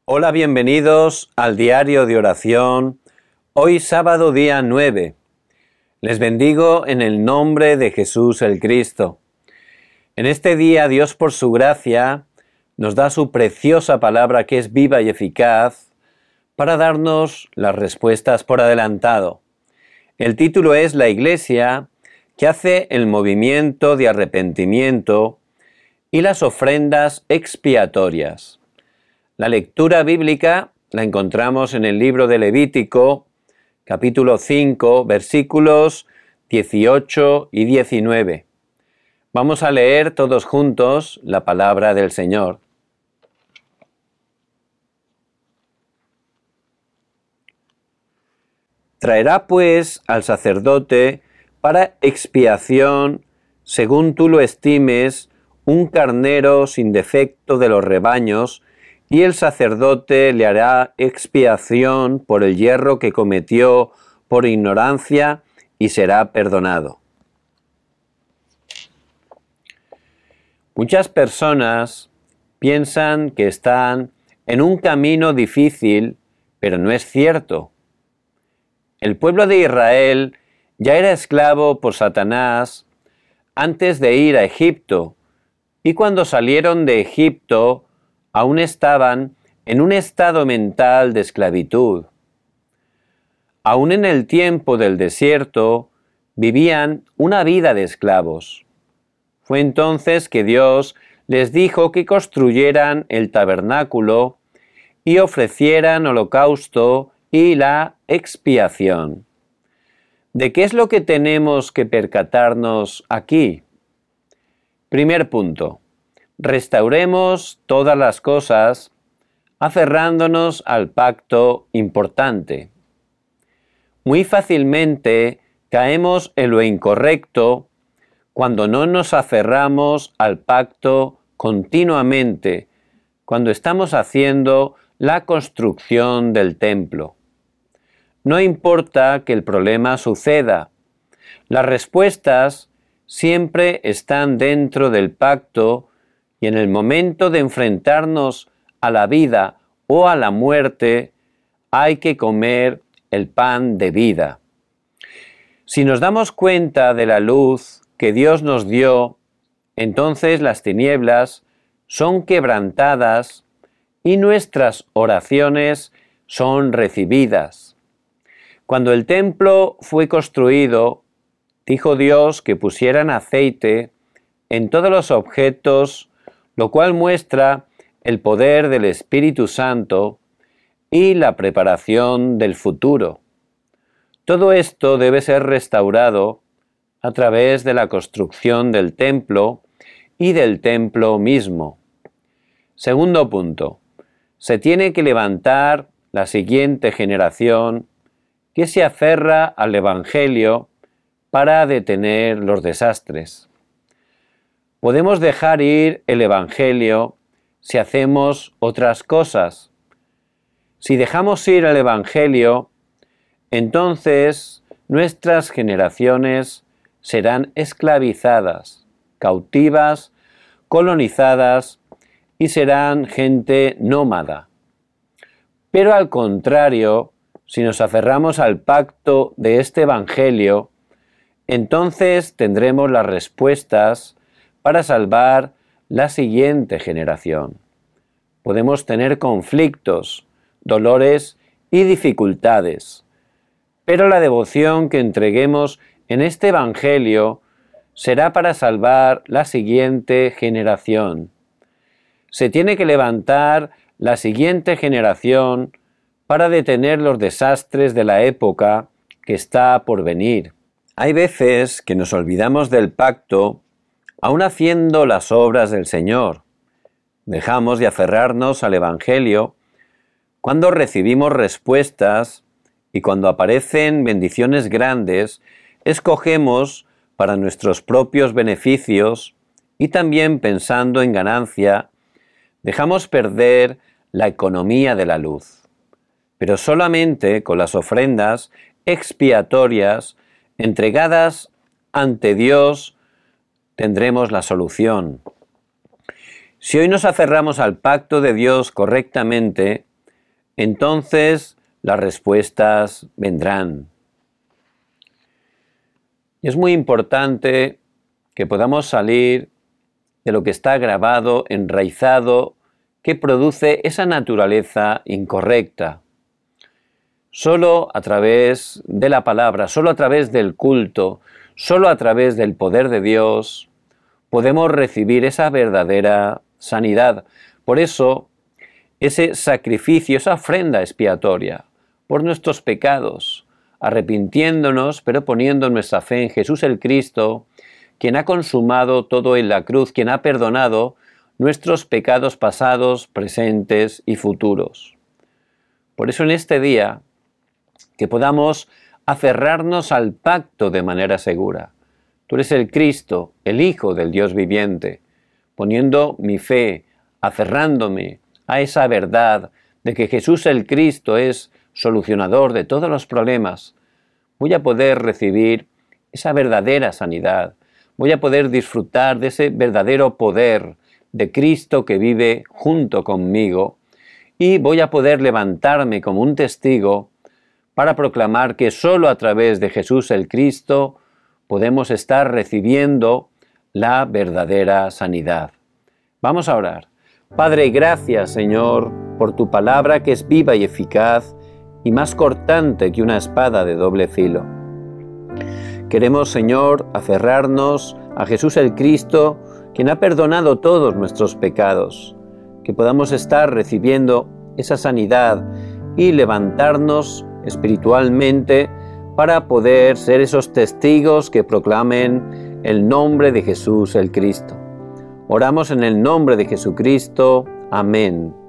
Hola, bienvenidos al diario de oración. Hoy sábado día 9. Les bendigo en el nombre de Jesús el Cristo. En este día Dios por su gracia nos da su preciosa palabra que es viva y eficaz para darnos las respuestas por adelantado. El título es La Iglesia que hace el movimiento de arrepentimiento y las ofrendas expiatorias. La lectura bíblica la encontramos en el libro de Levítico, capítulo 5, versículos 18 y 19. Vamos a leer todos juntos la palabra del Señor. Traerá pues al sacerdote para expiación, según tú lo estimes, un carnero sin defecto de los rebaños, y el sacerdote le hará expiación por el yerro que cometió por ignorancia y será perdonado. Muchas personas piensan que están en un camino difícil, pero no es cierto. El pueblo de Israel ya era esclavo por Satanás antes de ir a Egipto, y cuando salieron de Egipto, aún estaban en un estado mental de esclavitud. Aún en el tiempo del desierto, vivían una vida de esclavos. Fue entonces que Dios les dijo que construyeran el tabernáculo y ofrecieran holocausto y la expiación. ¿De qué es lo que tenemos que percatarnos aquí? Primer punto. Restauremos todas las cosas aferrándonos al pacto importante. Muy fácilmente caemos en lo incorrecto cuando no nos aferramos al pacto continuamente, cuando estamos haciendo la construcción del templo. No importa que el problema suceda, las respuestas siempre están dentro del pacto. Y en el momento de enfrentarnos a la vida o a la muerte, hay que comer el pan de vida. Si nos damos cuenta de la luz que Dios nos dio, entonces las tinieblas son quebrantadas y nuestras oraciones son recibidas. Cuando el templo fue construido, dijo Dios que pusieran aceite en todos los objetos, lo cual muestra el poder del Espíritu Santo y la preparación del futuro. Todo esto debe ser restaurado a través de la construcción del templo y del templo mismo. Segundo punto, se tiene que levantar la siguiente generación que se aferra al Evangelio para detener los desastres. Podemos dejar ir el Evangelio si hacemos otras cosas. Si dejamos ir el Evangelio, entonces nuestras generaciones serán esclavizadas, cautivas, colonizadas y serán gente nómada. Pero al contrario, si nos aferramos al pacto de este Evangelio, entonces tendremos las respuestas para salvar la siguiente generación. Podemos tener conflictos, dolores y dificultades, pero la devoción que entreguemos en este Evangelio será para salvar la siguiente generación. Se tiene que levantar la siguiente generación para detener los desastres de la época que está por venir. Hay veces que nos olvidamos del pacto aún haciendo las obras del Señor. Dejamos de aferrarnos al Evangelio cuando recibimos respuestas y cuando aparecen bendiciones grandes, escogemos para nuestros propios beneficios y también pensando en ganancia, dejamos perder la economía de la luz. Pero solamente con las ofrendas expiatorias entregadas ante Dios tendremos la solución. Si hoy nos aferramos al pacto de Dios correctamente, entonces las respuestas vendrán. Y es muy importante que podamos salir de lo que está grabado, enraizado, que produce esa naturaleza incorrecta. Solo a través de la palabra, solo a través del culto, solo a través del poder de Dios, podemos recibir esa verdadera sanidad. Por eso, ese sacrificio, esa ofrenda expiatoria por nuestros pecados, arrepintiéndonos, pero poniendo nuestra fe en Jesús el Cristo, quien ha consumado todo en la cruz, quien ha perdonado nuestros pecados pasados, presentes y futuros. Por eso en este día, que podamos aferrarnos al pacto de manera segura. Tú eres el Cristo, el Hijo del Dios viviente, poniendo mi fe, aferrándome a esa verdad de que Jesús el Cristo es solucionador de todos los problemas. Voy a poder recibir esa verdadera sanidad. Voy a poder disfrutar de ese verdadero poder de Cristo que vive junto conmigo y voy a poder levantarme como un testigo para proclamar que solo a través de Jesús el Cristo podemos estar recibiendo la verdadera sanidad. Vamos a orar. Padre, gracias, Señor, por tu palabra que es viva y eficaz y más cortante que una espada de doble filo. Queremos, Señor, aferrarnos a Jesús el Cristo, quien ha perdonado todos nuestros pecados, que podamos estar recibiendo esa sanidad y levantarnos espiritualmente para poder ser esos testigos que proclamen el nombre de Jesús el Cristo. Oramos en el nombre de Jesucristo. Amén.